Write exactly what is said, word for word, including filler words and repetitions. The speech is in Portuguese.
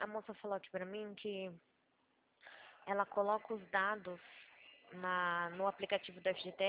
moça falou aqui pra mim que ela coloca os dados na, no aplicativo do F G T